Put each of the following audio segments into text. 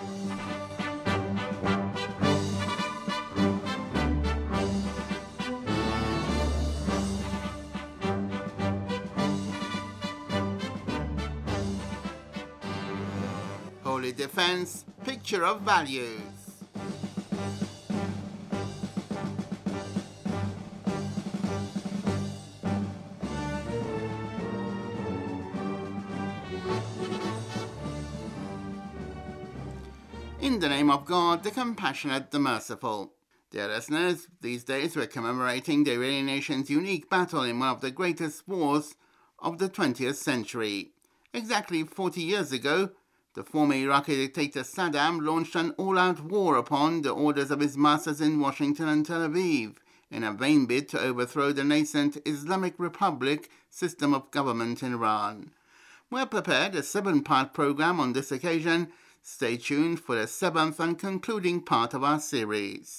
Holy Defense, Picture of Values. In the name of God, the compassionate, the merciful. Dear listeners, these days we're commemorating the Iranian nation's unique battle in one of the greatest wars of the 20th century. Exactly 40 years ago, the former Iraqi dictator Saddam launched an all-out war upon the orders of his masters in Washington and Tel Aviv in a vain bid to overthrow the nascent Islamic Republic system of government in Iran. We're prepared a 7-part program on this occasion. Stay tuned for the 7th and concluding part of our series.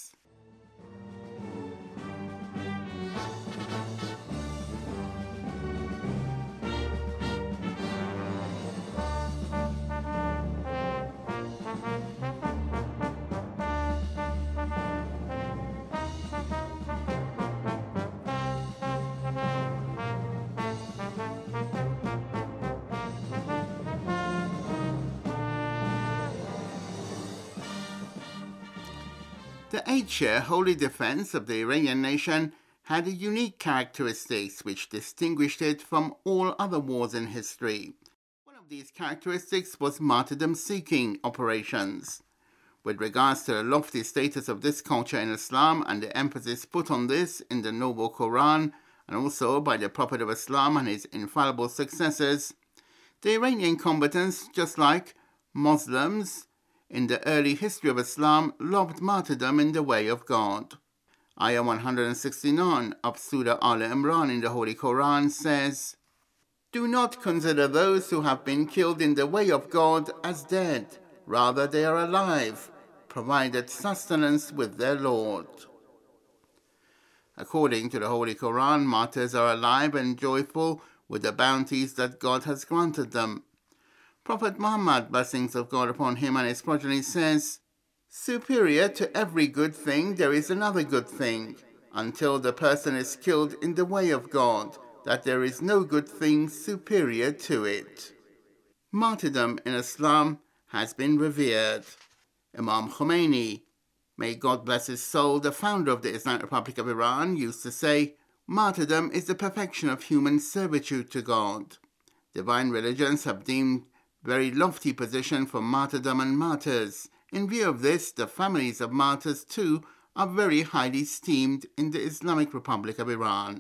The 8-year holy defense of the Iranian nation had a unique characteristics which distinguished it from all other wars in history. One of these characteristics was martyrdom-seeking operations. With regards to the lofty status of this culture in Islam and the emphasis put on this in the Noble Quran, and also by the Prophet of Islam and his infallible successors, the Iranian combatants, just like Muslims in the early history of Islam, loved martyrdom in the way of God. Ayah 169 of Surah Al-Imran in the Holy Quran says, "Do not consider those who have been killed in the way of God as dead. Rather, they are alive, provided sustenance with their Lord." According to the Holy Quran, martyrs are alive and joyful with the bounties that God has granted them. Prophet Muhammad, blessings of God upon him and his progeny, says, "Superior to every good thing there is another good thing, until the person is killed in the way of God, that there is no good thing superior to it." Martyrdom in Islam has been revered. Imam Khomeini, may God bless his soul, the founder of the Islamic Republic of Iran, used to say, "Martyrdom is the perfection of human servitude to God." Divine religions have deemed very lofty position for martyrdom and martyrs. In view of this, the families of martyrs too are very highly esteemed in the Islamic Republic of Iran.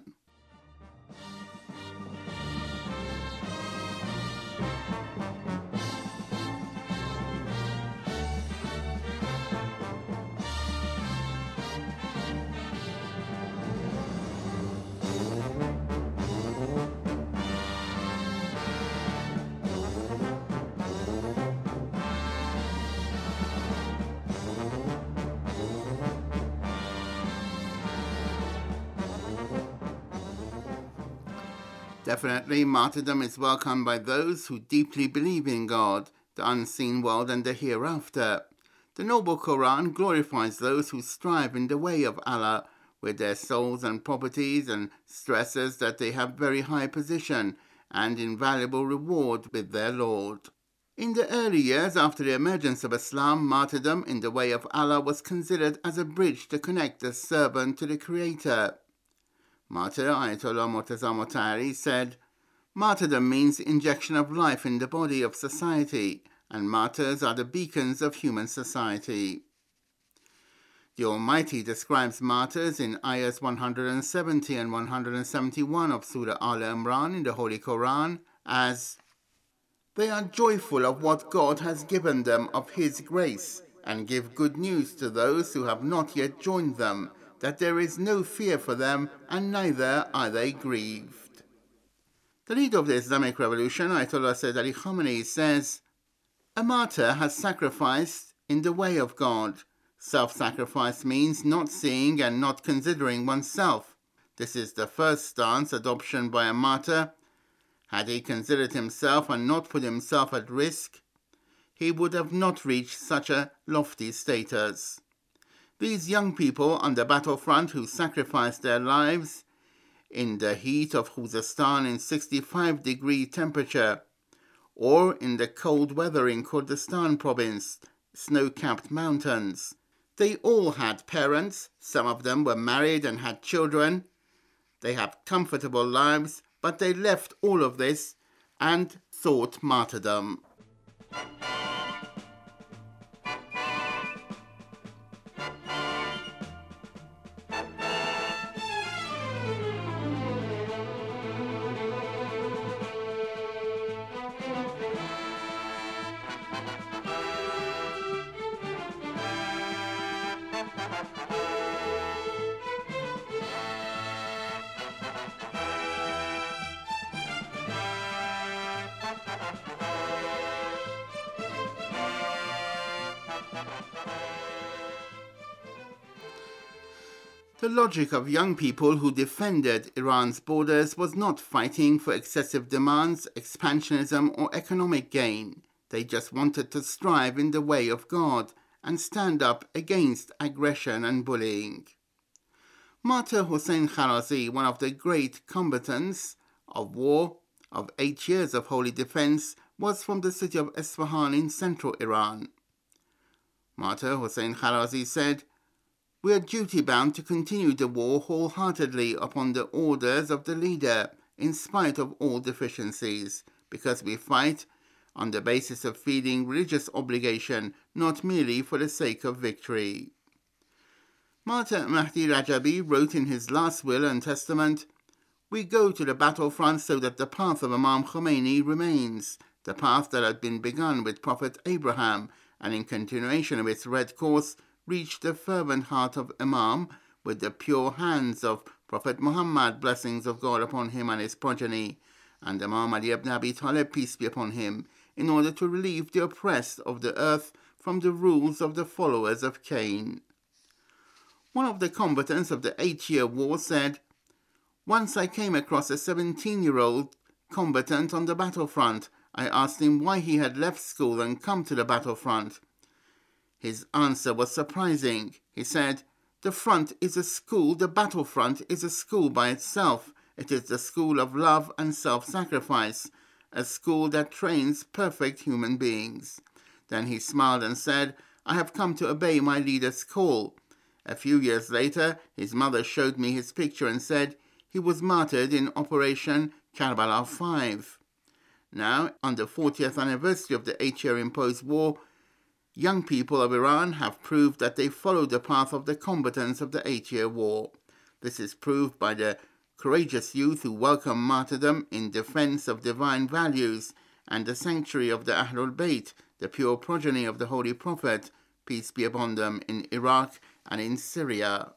Definitely, martyrdom is welcomed by those who deeply believe in God, the unseen world, and the hereafter. The Noble Quran glorifies those who strive in the way of Allah with their souls and properties, and stresses that they have very high position and invaluable reward with their Lord. In the early years after the emergence of Islam, martyrdom in the way of Allah was considered as a bridge to connect the servant to the Creator. Martyr Ayatollah Murtaza Motahhari said, "Martyrdom means injection of life in the body of society, and martyrs are the beacons of human society." The Almighty describes martyrs in ayahs 170 and 171 of Surah Al-Imran in the Holy Quran as, "They are joyful of what God has given them of His grace, and give good news to those who have not yet joined them, that there is no fear for them, and neither are they grieved." The leader of the Islamic Revolution, Ayatollah Sayyid Ali Khamenei, says, "A martyr has sacrificed in the way of God. Self-sacrifice means not seeing and not considering oneself. This is the first stance adoption by a martyr. Had he considered himself and not put himself at risk, he would have not reached such a lofty status. These young people on the battlefront who sacrificed their lives in the heat of Khuzestan in 65-degree temperature, or in the cold weather in Kurdistan province, snow-capped mountains. They all had parents, some of them were married and had children. They had comfortable lives, but they left all of this and sought martyrdom. The logic of young people who defended Iran's borders was not fighting for excessive demands, expansionism, or economic gain. They just wanted to strive in the way of God and stand up against aggression and bullying. Martyr Hossein Kharazi, one of the great combatants of war of 8 years of holy defense, was from the city of Isfahan in central Iran. Martyr Hossein Kharazi said, "We are duty-bound to continue the war wholeheartedly upon the orders of the leader, in spite of all deficiencies, because we fight on the basis of feeling religious obligation, not merely for the sake of victory." Martyr Mahdi Rajabi wrote in his last will and testament, "We go to the battlefront so that the path of Imam Khomeini remains, the path that had been begun with Prophet Abraham, and in continuation of its red course, reached the fervent heart of Imam with the pure hands of Prophet Muhammad, blessings of God upon him and his progeny, and Imam Ali ibn Abi Talib, peace be upon him, in order to relieve the oppressed of the earth from the rules of the followers of Cain." One of the combatants of the 8-year war said, "Once I came across a 17-year-old combatant on the battlefront. I asked him why he had left school and come to the battlefront. His answer was surprising. He said, 'The front is a school, the battlefront is a school by itself. It is the school of love and self-sacrifice, a school that trains perfect human beings.' Then he smiled and said, 'I have come to obey my leader's call.' A few years later, his mother showed me his picture and said he was martyred in Operation Karbala 5. Now, on the 40th anniversary of the 8-year imposed war, young people of Iran have proved that they followed the path of the combatants of the 8-year war. This is proved by the courageous youth who welcome martyrdom in defense of divine values and the sanctuary of the Ahlul Bayt, the pure progeny of the Holy Prophet, peace be upon them, in Iraq and in Syria."